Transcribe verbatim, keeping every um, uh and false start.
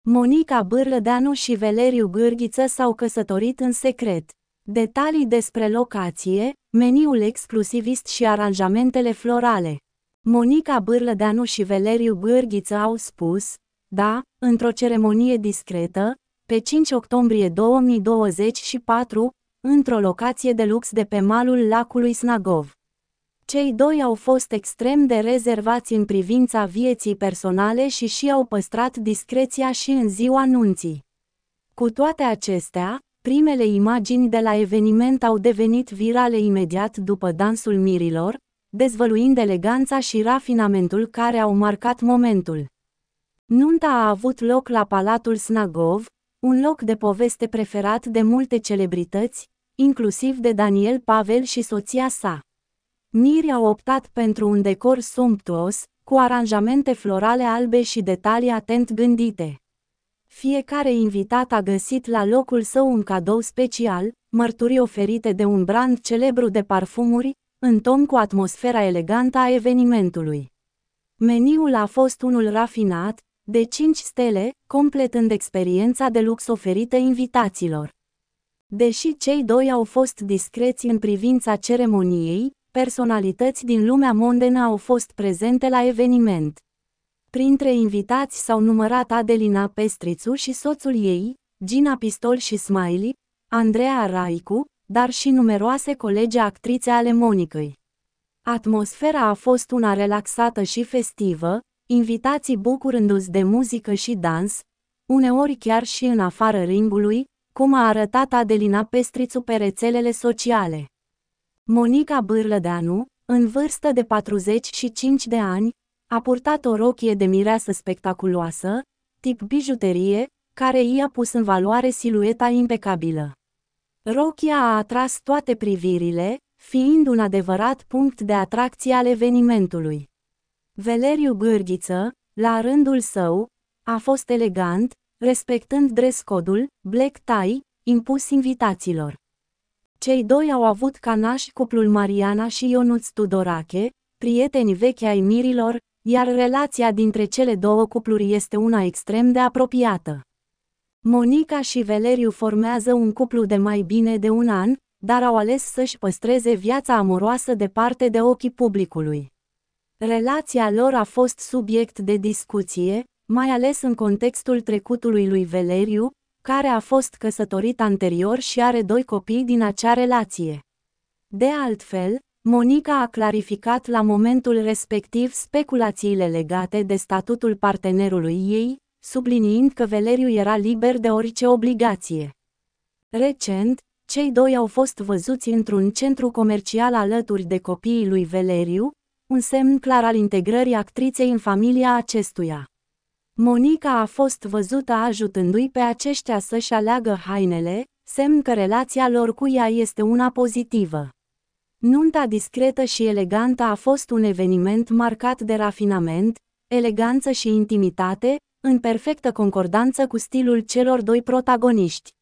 Monica Bârlădeanu și Valeriu Gârghiță s-au căsătorit în secret. Detalii despre locație, meniul exclusivist și aranjamentele florale. Monica Bârlădeanu și Valeriu Gârghiță au spus, da, într-o ceremonie discretă, pe cinci octombrie două mii douăzeci și patru, într-o locație de lux de pe malul lacului Snagov. Cei doi au fost extrem de rezervați în privința vieții personale și și-au păstrat discreția și în ziua nunții. Cu toate acestea, primele imagini de la eveniment au devenit virale imediat după dansul mirilor, dezvăluind eleganța și rafinamentul care au marcat momentul. Nunta a avut loc la Palatul Snagov, un loc de poveste preferat de multe celebrități, inclusiv de Daniel Pavel și soția sa. Mirii au optat pentru un decor sumptuos, cu aranjamente florale albe și detalii atent gândite. Fiecare invitat a găsit la locul său un cadou special, mărturii oferite de un brand celebru de parfumuri, în ton cu atmosfera elegantă a evenimentului. Meniul a fost unul rafinat, de cinci stele, completând experiența de lux oferită invitaților. Deși cei doi au fost discreți în privința ceremoniei, personalități din lumea mondenă au fost prezente la eveniment. Printre invitați s-au numărat Adelina Pestrițu și soțul ei, Gina Pistol și Smiley, Andreea Raicu, dar și numeroase colege actrițe ale Monicăi. Atmosfera a fost una relaxată și festivă, invitații bucurându-se de muzică și dans, uneori chiar și în afara ringului, cum a arătat Adelina Pestrițu pe rețelele sociale. Monica Bârlădeanu, în vârstă de patruzeci și cinci de ani, a purtat o rochie de mireasă spectaculoasă, tip bijuterie, care i-a pus în valoare silueta impecabilă. Rochia a atras toate privirile, fiind un adevărat punct de atracție al evenimentului. Valeriu Gârghiță, la rândul său, a fost elegant, respectând dress code-ul, black tie, impus invitaților. Cei doi au avut ca nași cuplul Mariana și Ionuț Tudorache, prieteni vechi ai mirilor, iar relația dintre cele două cupluri este una extrem de apropiată. Monica și Valeriu formează un cuplu de mai bine de un an, dar au ales să-și păstreze viața amoroasă departe de ochii publicului. Relația lor a fost subiect de discuție, mai ales în contextul trecutului lui Valeriu, care a fost căsătorit anterior și are doi copii din acea relație. De altfel, Monica a clarificat la momentul respectiv speculațiile legate de statutul partenerului ei, subliniind că Valeriu era liber de orice obligație. Recent, cei doi au fost văzuți într-un centru comercial alături de copiii lui Valeriu, un semn clar al integrării actriței în familia acestuia. Monica a fost văzută ajutându-i pe aceștia să-și aleagă hainele, semn că relația lor cu ea este una pozitivă. Nunta discretă și elegantă a fost un eveniment marcat de rafinament, eleganță și intimitate, în perfectă concordanță cu stilul celor doi protagoniști.